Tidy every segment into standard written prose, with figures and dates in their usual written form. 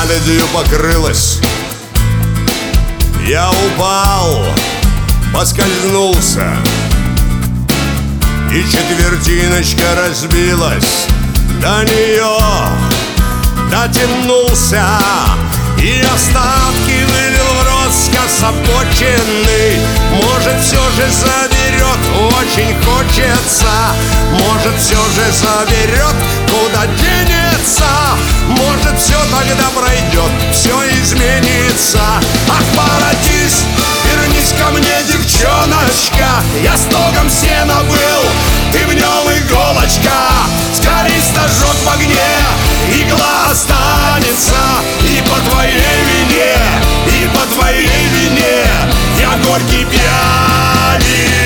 наледью покрылась. Я упал, поскользнулся, и четвертиночка разбилась. До нее дотянулся и остатки вылил в рот скособоченный. Может, все же заберет, очень хочется. Может, все же заберет, куда денется. Может, все тогда пройдет, все изменится. Ах, воротись, вернись ко мне, девчоночка. Я стогом сена был, ты в нем иголочка. Скорей стажок в огне, игла останется. И по твоей вине, и по твоей вине я горький пьяница.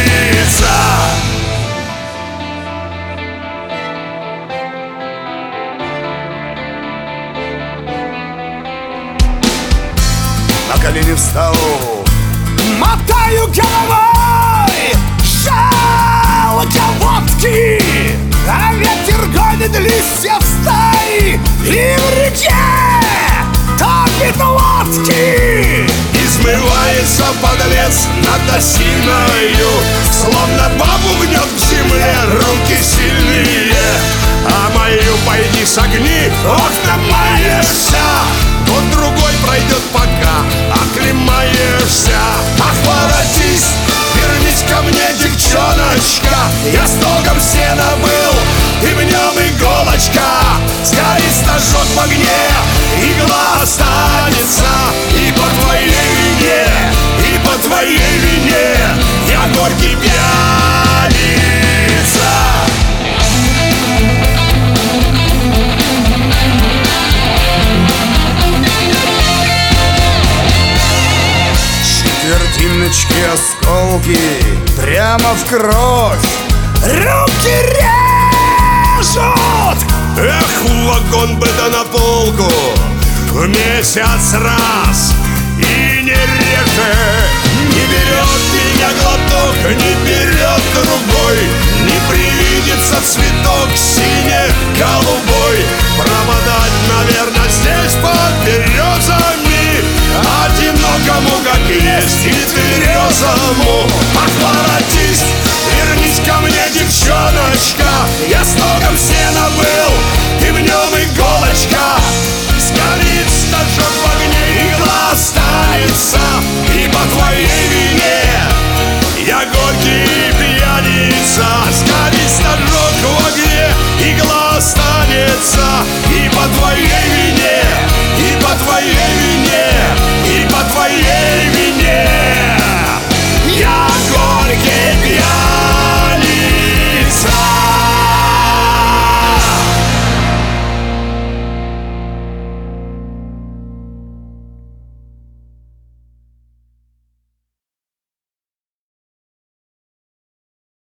На колени встал, мотаю головой, жалко водки, а ветер гонит листья в стаи, и в реке топит лодки. измывается подлец над осиною, словно бабу гнет в земле руки сильные. А мою пойди согни, ох, намаешься. Год другой пройдет, пока оклемаешься. Ах, воротись, вернись ко мне, девчоночка. Я стогом сена был, ты в нем иголочка. Сгорит стажок в огне, игла останется. И по твоей вине, и по твоей вине я горький пьяница. Четвертиночки, осколки прямо в кровь, руки режут. Эх, в вагон бы да на полку, в месяц раз и не реже. Не берет меня глоток, не берет другой, не привидится цветок сине-голубой. Пропадать, наверное, здесь под березами, одинокому, как есть, и тверезому. Ах, воротись, вернись ко мне, девчоночка. Я стогом сена был, ты в нем иголочка. Сгорит стажок в огне, игла останется. И по твоей вине я горький пьяница. Сгорит стажок в огне, игла останется. И по твоей вине